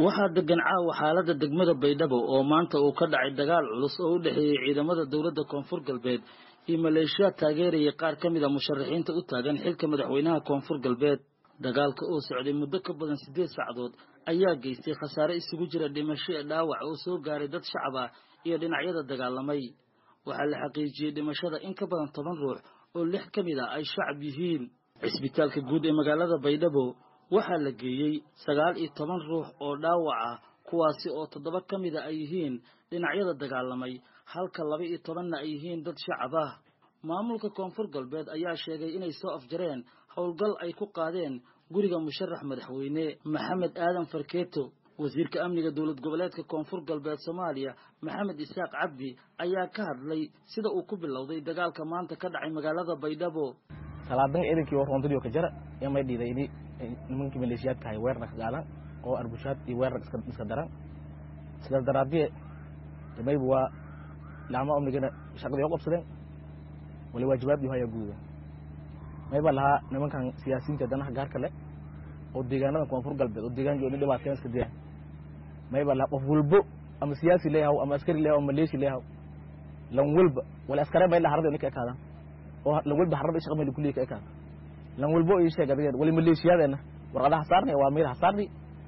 waxaa degan caawa xaalada degmada Baydhabo oo maanta uu ka dhacay dagaal culus oo u dhaxeeyay ciidamada dawladda Koonfur Galbeed iyo maleeshiya taageeraya qaar ka mid ah musharaxiinta u taagan xilka madaxweynaha Koonfur Galbeed. dagaalka oo socday muddo ka badan 8 saacadood ayaa geystay khasaare isugu jira dhimasho iyo dhaawac oo soo gaaray dad shacab ah iyo dhinacyada dagaalamay. waxaa la xaqiijiyay dhimashada in ka badan 10 ruux oo 6 ka mid ah ay shacab yihiin. cisbitaalka guud ee magaalada Baydhabo waxaa la geeyay 19 ruux oo dhaawac ah kuwaasi oo 7 ka mid ah ay yihiin dhinacyada dagaalamay halka 12na ay yihiin dad shacab ah. maamulka Koonfur Galbeed ayaa sheegay inay soo afjareen howlgal ay ku qaadeen guriga musharax madaxweyne Maxamed Aadan Farkeeto. wasiirka amniga dawlad goboleedka Koonfur Galbeed Soomaaliya Maxamed Isaaq Cabdi ayaa ka hadlay sida uu ku bilowday dagaalka maanta ka dhacay magaalada Baydhabo. salaadan idinkii warroontiyo ka jara ee dhiiday nimankii maleeshiyaadka ay weerar ka gaadaan oo arbushaad iyo weerar iska daran sida daraadiye maybu waa laama amnigana shaqadii u qabsadeen wali waajibaad yahay guuda mayba laha nimankan siyaasiyiinta danaha gaarka leh oo deegaanada Koonfur Galbeed oo deegaan joogay dhibaateen iska diyaar mayba la qof walbo ama siyaasi leeyahay ama askari leeyahay ama maleeshi leeyahay lan walba wala askari bay la harada ninka kaada oo lan walba harada shaqo meel kulliye ka kaada lan walbo ay sheegay wali maleeshiyadeena warqadaha saarnay waa meel saarnay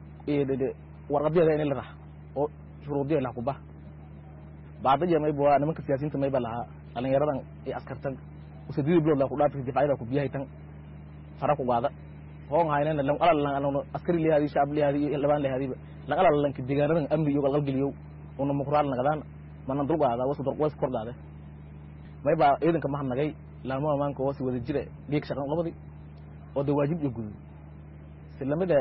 warqadaha in la raax oo shuruudiyo la ku baa baadaya mayba nimanka siyaasiyiinta mayba laha dhalinyaradan ee askartan usadii bilood la ku dhaafay difaacida ku biyahay tan fara ku qaada hoon haynana lan ala askari leeyahay shacab leeyahay labaan leeyahay lan ala lan deegaanadan amni iyo qalqaliyo oo muqraal naqdaan manan dul qaada wasu darqoys kordhaade mayba ciidanka ma hanagay laamo amaanka oo si wada jira geek shaqan labadii oo dawaajib iyo gudub silamada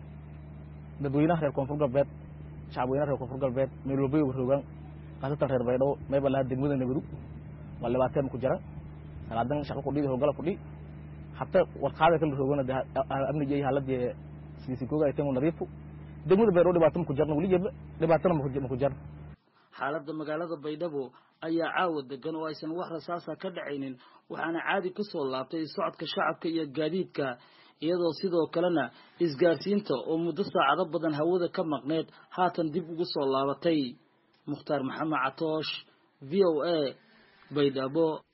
dadweynaha reer Koonfur Galbeed shacabweynaha reer Koonfur Galbeed meel walba ay rogan qaasatan reer Baydhabo mayba la degmada nabadu wala baateen ku jira salaadan shaqo ku dhigay hogala ku dhig hatta warqaada kala rogana amni jey haladii si kooga ay tan nadiifu degmada Baydhabo dhibaato ku jarno wali jeeb dhibaato ma ku jar. xaaladda magaalada Baydhabo ayaa caawa degan oo aysan wax rasaas ka dhacaynin waxaana caadi ku soo laabtay socodka shacabka iyo gaadiidka iyadoo sidoo kalena isgaarsiinta oo muddo saacado badan hawada ka maqneed haatan dib ugu soo laabatay. Mukhtaar Maxamed Catoosh VOA Baydhabo.